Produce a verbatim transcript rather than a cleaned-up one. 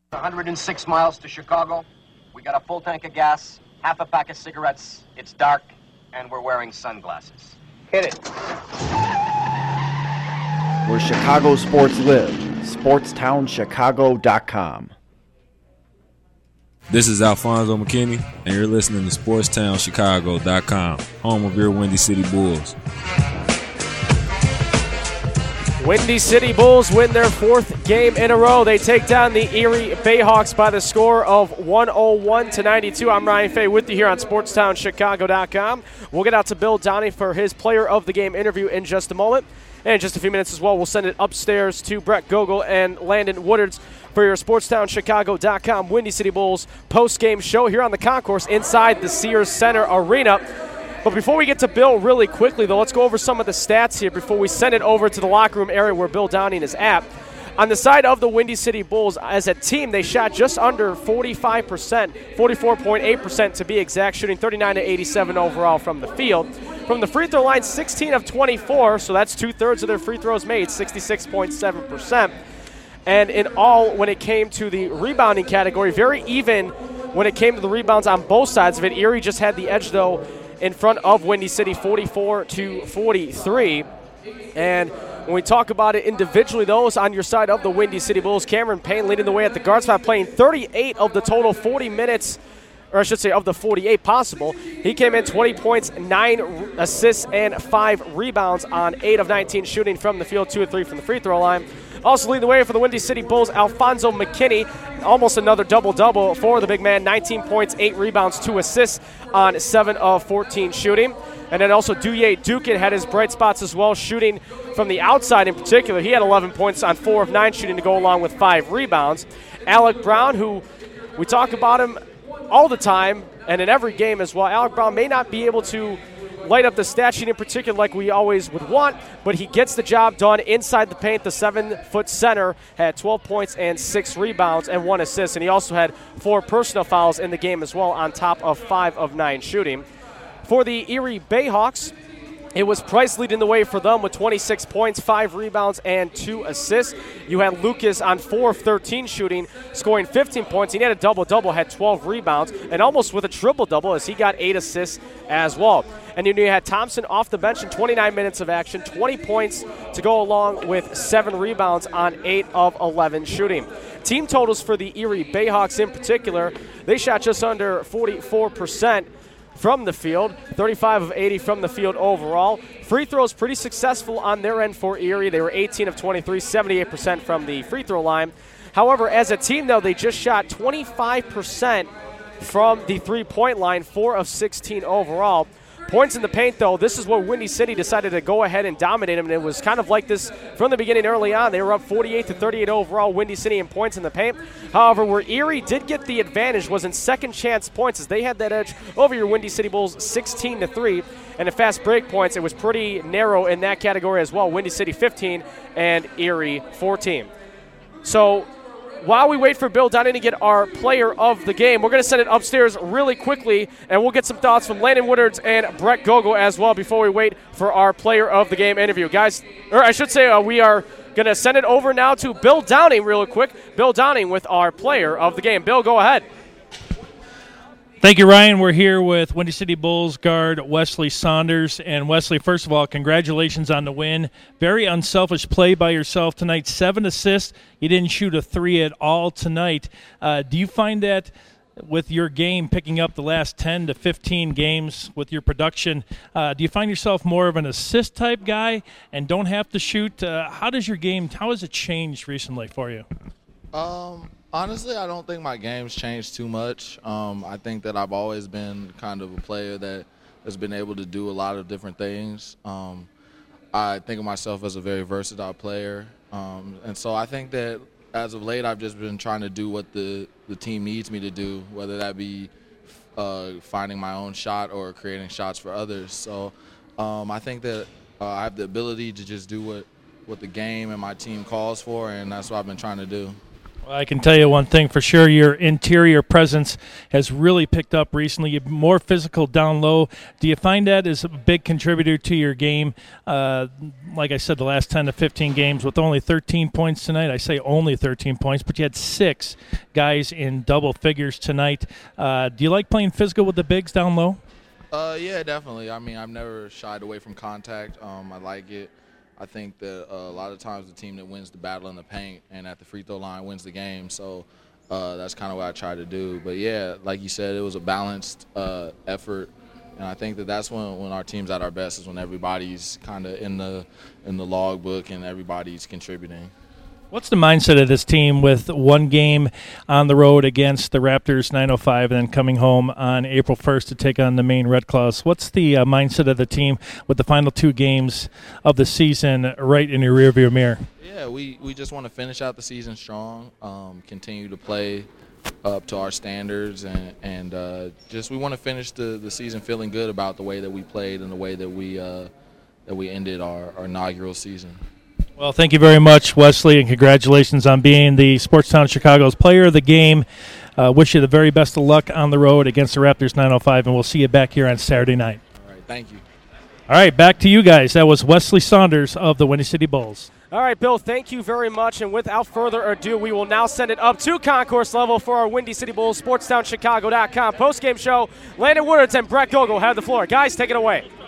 one hundred six miles to Chicago. We got a full tank of gas, half a pack of cigarettes. It's dark, and we're wearing sunglasses. Hit it. Where Chicago sports live. sports town chicago dot com. This is Alfonso McKinney, and you're listening to sports town chicago dot com, home of your Windy City Bulls. Windy City Bulls win their fourth game in a row. They take down the Erie Bayhawks by the score of one oh one to ninety-two. I'm Ryan Fay with you here on sports town chicago dot com. We'll get out to Bill Downing for his player of the game interview in just a moment. And in just a few minutes as well, we'll send it upstairs to Brett Gogol and Landon Woodards for your sports town chicago dot com Windy City Bulls post-game show here on the concourse inside the Sears Center Arena. But before we get to Bill really quickly, though, let's go over some of the stats here before we send it over to the locker room area where Bill Downing is at. On the side of the Windy City Bulls, as a team, they shot just under forty-five percent, forty-four point eight percent to be exact, shooting thirty-nine to eighty-seven overall from the field. From the free throw line, sixteen of twenty-four, so that's two-thirds of their free throws made, sixty-six point seven percent. And in all, when it came to the rebounding category, very even when it came to the rebounds on both sides of it. Erie just had the edge, though, in front of Windy City, forty-four to forty-three. And when we talk about it individually, those on your side of the Windy City Bulls, Cameron Payne leading the way at the guard spot, playing thirty-eight of the total forty minutes, or I should say of the forty-eight possible. He came in twenty points, nine assists, and five rebounds on eight of nineteen shooting from the field, two of three from the free throw line. Also leading the way for the Windy City Bulls, Alfonso McKinney, almost another double-double for the big man, nineteen points, eight rebounds, two assists on seven of fourteen shooting. And then also Douye Dukin had his bright spots as well, shooting from the outside in particular. He had eleven points on four of nine shooting to go along with five rebounds. Alec Brown, who we talk about him all the time and in every game as well. Alec Brown may not be able to light up the stat sheet in particular like we always would want, but he gets the job done inside the paint. The seven-foot center had twelve points and six rebounds and one assist, and he also had four personal fouls in the game as well on top of five of nine shooting. For the Erie Bayhawks, it was Price leading the way for them with twenty-six points, five rebounds, and two assists. You had Lucas on four of thirteen shooting, scoring fifteen points. He had a double-double, had twelve rebounds, and almost with a triple-double as he got eight assists as well. And then you had Thompson off the bench in twenty-nine minutes of action, twenty points to go along with seven rebounds on eight of eleven shooting. Team totals for the Erie Bayhawks in particular, they shot just under forty-four percent from the field, thirty-five of eighty from the field overall. Free throws pretty successful on their end for Erie. They were eighteen of twenty-three, seventy-eight percent from the free throw line. However, as a team, though, they just shot twenty-five percent from the three-point line, four of sixteen overall. Points in the paint, though, this is where Windy City decided to go ahead and dominate them, and it was kind of like this from the beginning early on. They were up forty-eight to thirty-eight overall, Windy City in points in the paint. However, where Erie did get the advantage was in second chance points, as they had that edge over your Windy City Bulls sixteen to three. And in fast break points, it was pretty narrow in that category as well. Windy City fifteen and Erie fourteen. So while we wait for Bill Downing to get our player of the game, we're going to send it upstairs really quickly, and we'll get some thoughts from Landon Woodards and Brett Gogol as well before we wait for our player of the game interview. Guys, or I should say uh, we are going to send it over now to Bill Downing real quick. Bill Downing with our player of the game. Bill, go ahead. Thank you, Ryan. We're here with Windy City Bulls guard Wesley Saunders. And Wesley, first of all, congratulations on the win. Very unselfish play by yourself tonight. Seven assists. You didn't shoot a three at all tonight. Uh, do you find that with your game picking up the last ten to fifteen games with your production, uh, do you find yourself more of an assist type guy and don't have to shoot? Uh, how does your game, how has it changed recently for you? Um. Honestly, I don't think my game's changed too much. Um, I think that I've always been kind of a player that has been able to do a lot of different things. Um, I think of myself as a very versatile player. Um, and so I think that as of late, I've just been trying to do what the, the team needs me to do, whether that be uh, finding my own shot or creating shots for others. So um, I think that uh, I have the ability to just do what, what the game and my team calls for, and that's what I've been trying to do. I can tell you one thing for sure. Your interior presence has really picked up recently. You're more physical down low. Do you find that is a big contributor to your game? Uh, like I said, the last ten to fifteen games with only thirteen points tonight. I say only thirteen points, but you had six guys in double figures tonight. Uh, do you like playing physical with the bigs down low? Uh, yeah, definitely. I mean, I've never shied away from contact. Um, I like it. I think that uh, a lot of times the team that wins the battle in the paint and at the free throw line wins the game. So uh, that's kind of what I try to do. But, yeah, like you said, it was a balanced uh, effort. And I think that that's when, when our team's at our best is when everybody's kind of in the in the logbook and everybody's contributing. What's the mindset of this team with one game on the road against the Raptors nine oh five and then coming home on April first to take on the Maine Red Claws? What's the uh, mindset of the team with the final two games of the season right in your rearview mirror? Yeah, we, we just want to finish out the season strong, um, continue to play up to our standards, and, and uh, just we want to finish the, the season feeling good about the way that we played and the way that we, uh, that we ended our, our inaugural season. Well, thank you very much, Wesley, and congratulations on being the Sportstown Chicago's player of the game. Uh, wish you the very best of luck on the road against the Raptors nine oh five, and we'll see you back here on Saturday night. All right, thank you. All right, back to you guys. That was Wesley Saunders of the Windy City Bulls. All right, Bill, thank you very much. And without further ado, we will now send it up to concourse level for our Windy City Bulls Sportstown Chicago dot com postgame show. Landon Woodards and Brett Gogol have the floor. Guys, take it away.